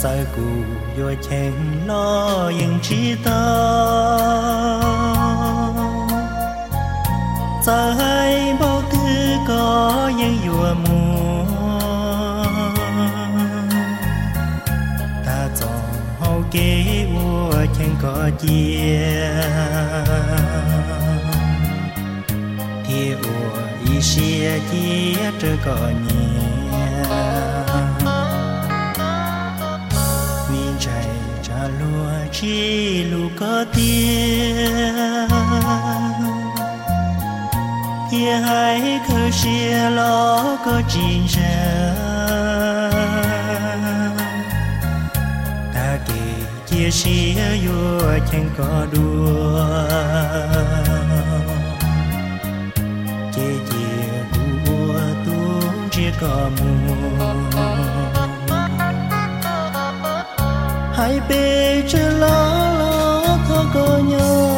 giờ cụ vô chén lo những chi tơ giờ hay bao thứ có những vua mùa ta chọn hậu kế vua chén có chia thì vua ý xia chia trở có nhẹ min chạy trả lúa chi lù có tiền kia hai cơ xia lo có chín ra ta kể chia xia vua chẳng có đua chia chia vua tu chỉ có mùa hai bề chưa lo thơ có nhau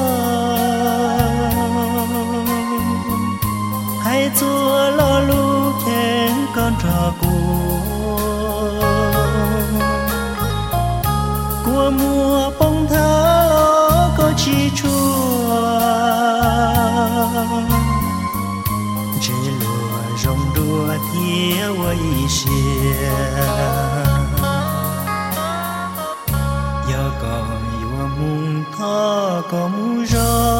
hai chúa lo lu khen con trò của mùa bông thả lo có chi chua chỉ lùa rong đua thiếu ấy xia còn vua mùng thọ có mù gió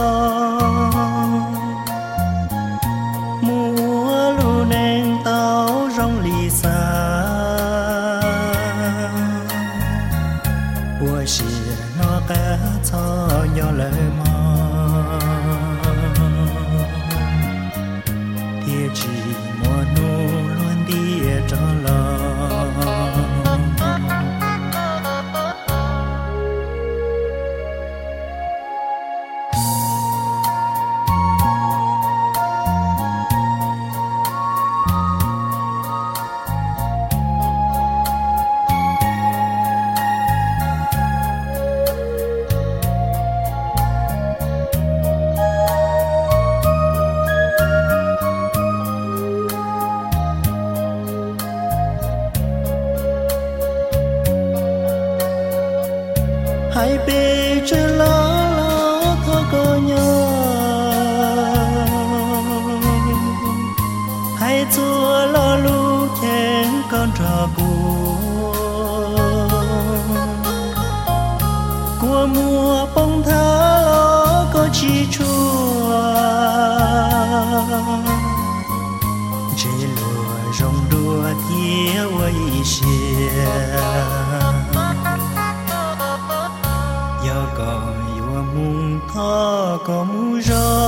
mùa lu neng tao rong lì xa vua xìa nó cá cho nhỏ lời mò thiê chỉ mùa nô luôn đi cho lo hai bề chưa lo thơ có nhau hai chúa lo lu khen con trò của mùa bông thả lo có chi chua chỉ lùa rong đua thiếu ấy xia giờ còn vua mùng thọ có mù gió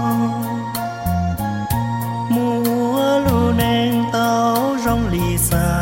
mùa lu neng tao rong lì xa